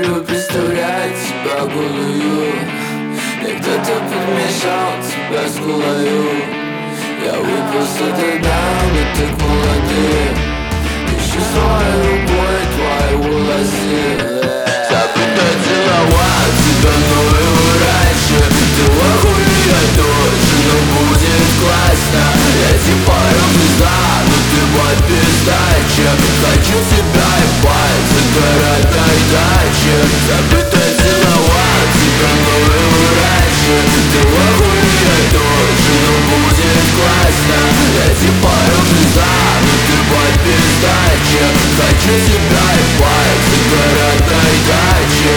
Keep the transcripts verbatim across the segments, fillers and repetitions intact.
люблю представлять тебя голую. И кто-то подмешал тебя с голою. Я выпил сто дна, мы так молоды. Ищу своей рукой твои волосы. Забыто целовать тебя, но и раньше. Ты охуеть тоже, но будет классно. Я типа звезда, но ты под пиздачем. Хочу тебя и пальцы загородной даче. Забыто целовать тебя, но и раньше. Ты охуеть тоже, но будет классно. Я типа звезда, но ты под пиздачем. Хочу тебя и пальцы загородной даче.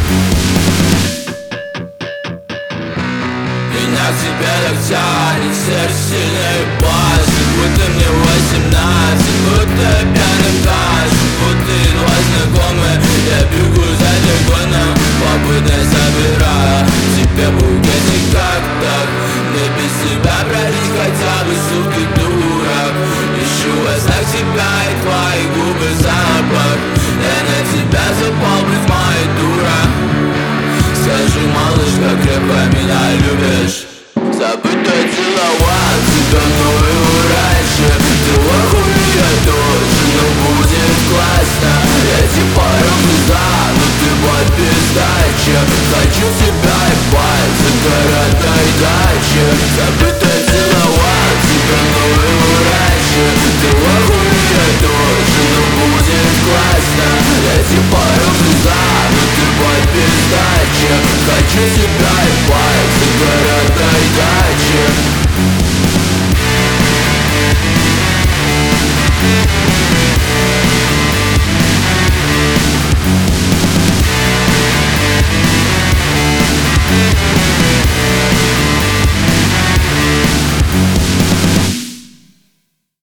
Меня к тебе так тянет, сердце сильно ебашит. Будто мне восемнадцать, будто пьяным кашем. Будто едва знакомы, я бегу за телефоном, попутно собирая тебе букетик. Как так? Мне без тебя пролить хотя бы, сука, дурак. Ищу во снах тебя и твои губы запах. Я на тебя запал, быть моя дура. Скажи, малыш, как крепко меня любишь. Забыто целовать тебя, но и раньше. Ты охуеть тоже, но будет классно. Я типа звезда, но ты под пиздачем. Хочу тебя и пальцы городной даче. Забыто целовать тебя, но и раньше. Ты охуеть тоже, но будет классно. Я типа звезда, но ты под пиздачем. Хочу тебя и пальцы городной даче.